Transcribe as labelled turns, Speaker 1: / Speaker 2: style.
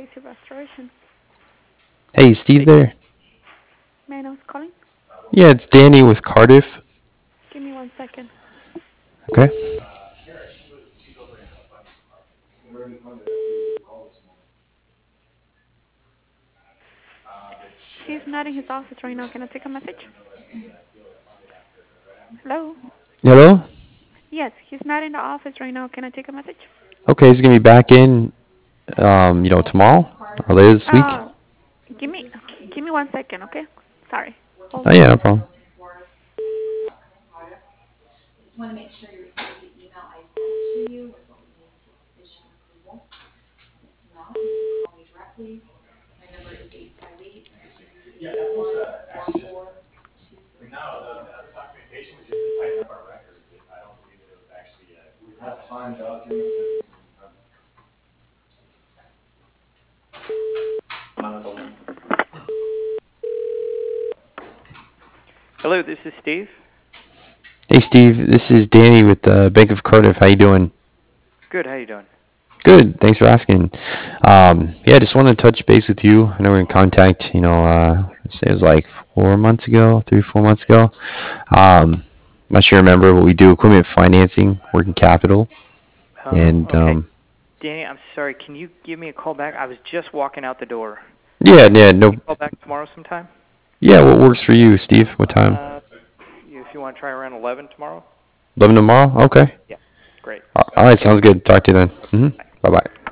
Speaker 1: AC Restoration.
Speaker 2: Hey, Steve there?
Speaker 1: May I know who's calling?
Speaker 2: Yeah, it's Danny with Cardiff.
Speaker 1: Give me 1 second.
Speaker 2: Okay.
Speaker 1: He's not in his office right now. Can I take a message? Hello?
Speaker 2: Hello?
Speaker 1: Yes, he's not in the office right now. Can I take a message?
Speaker 2: Okay, he's gonna be back in, tomorrow or later this week.
Speaker 1: Uh, give me, give me 1 second, okay? Sorry. Hold
Speaker 2: Oh
Speaker 1: on.
Speaker 2: yeah, no problem.
Speaker 3: Hello, this is Steve.
Speaker 2: Hey, Steve, this is Danny with the Bank of Cardiff. How you doing?
Speaker 3: Good, how you doing?
Speaker 2: Good. Thanks for asking. Yeah, just wanted to touch base with you. I know we're in contact. I'd say it was like 4 months ago, 3, 4 months ago. Not sure you remember, but we do equipment financing, working capital, and
Speaker 3: Okay. Danny, I'm sorry. Can you give me a call back? I was just walking out the door.
Speaker 2: yeah, yeah,
Speaker 3: Can
Speaker 2: no,
Speaker 3: you call back tomorrow sometime?
Speaker 2: yeah. What works for you, Steve? What time?
Speaker 3: Uh, if you want to try around 11 tomorrow?
Speaker 2: 11 tomorrow? Okay.
Speaker 3: Yeah. Great.
Speaker 2: All right,
Speaker 3: Thank
Speaker 2: sounds
Speaker 3: you.
Speaker 2: good. Talk to you then.
Speaker 3: Bye.
Speaker 2: Bye bye.